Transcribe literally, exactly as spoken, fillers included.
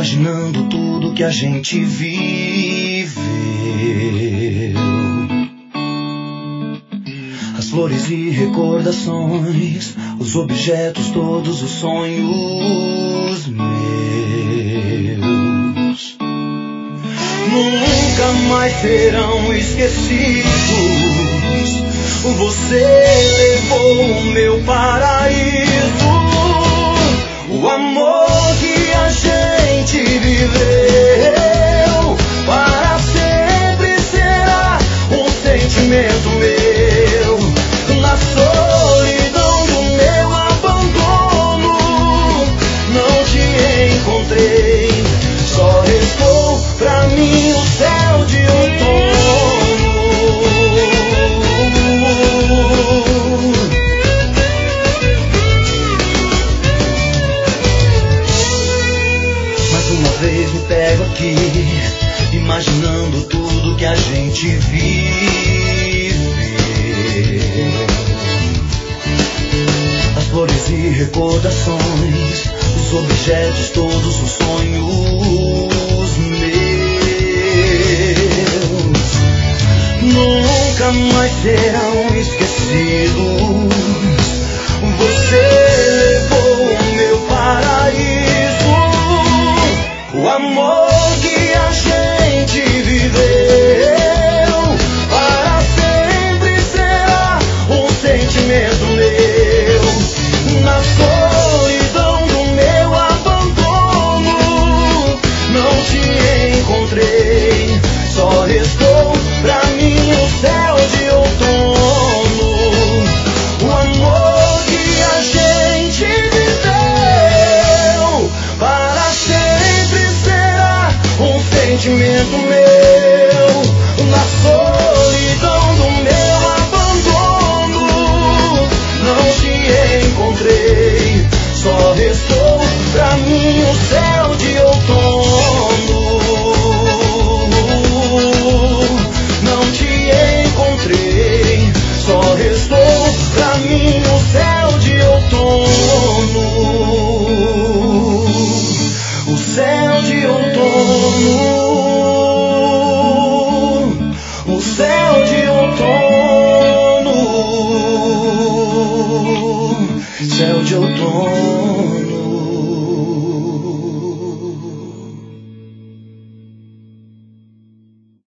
imaginando tudo que a gente viveu. As flores e recordações, os objetos, todos os sonhos meus nunca mais serão esquecidos. Você levou o meu paraíso, o amor que a gente viveu. Para sempre será um sentimento meu. Na solidão do meu abandono, não te encontrei. Só restou pra mim o céu de outono. Mais uma vez me pego aqui, imaginando tudo que a gente vive. As flores e recordações, os objetos, todos os sonhos meus nunca mais serão esquecidos. Você levou o meu paraíso, o amor que a gente viveu. Para sempre será um sentimento meu. Na solidão do meu abandono, não te encontrei. Só restou pra mim o céu de outono. O amor que a gente viveu. Para sempre será um sentimento meu. Na solidão do meu abandono, não te encontrei. Só restou pra mim o céu de outono. Não te encontrei. Só restou pra mim o céu de outono. O céu de outono. O céu de outono. Céu de outono.